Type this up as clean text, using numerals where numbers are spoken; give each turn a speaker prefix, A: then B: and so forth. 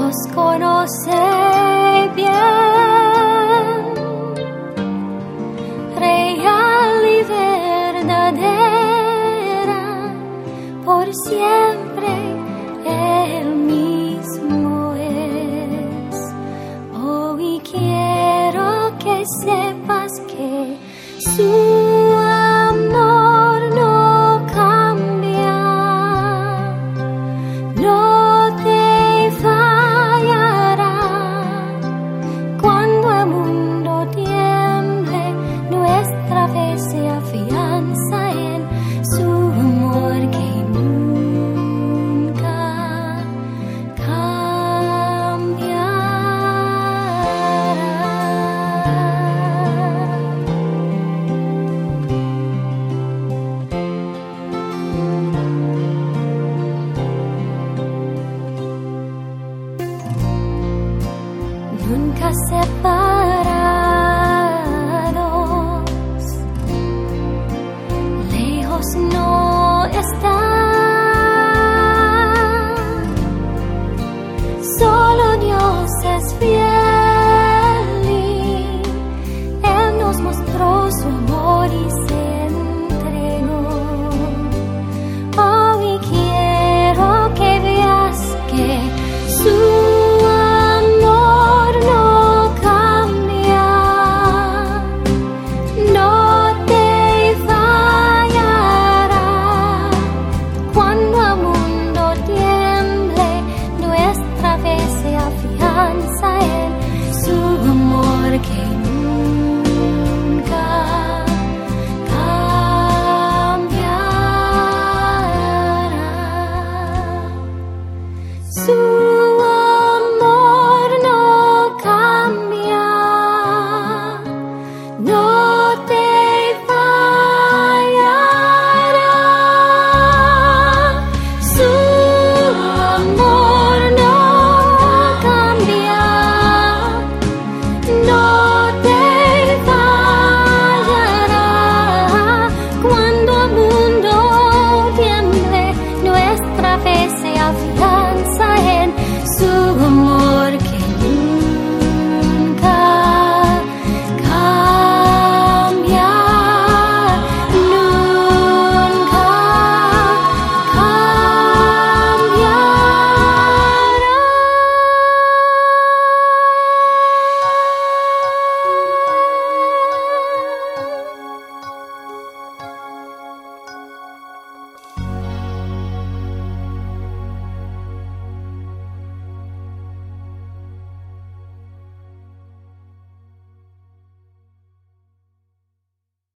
A: nos conoce bien, real y verdadera, por siempre Él mismo es. Hoy quiero que sepas que su amor no cambia, no te fallará. Cuando el mundo tiemble, nuestra fe se afianza en su amor que nunca nunca separados, lejos no está. Solo Dios es fiel y Él nos mostró su amor y se entregó. Hoy quiero que veas que su que nunca cambiará.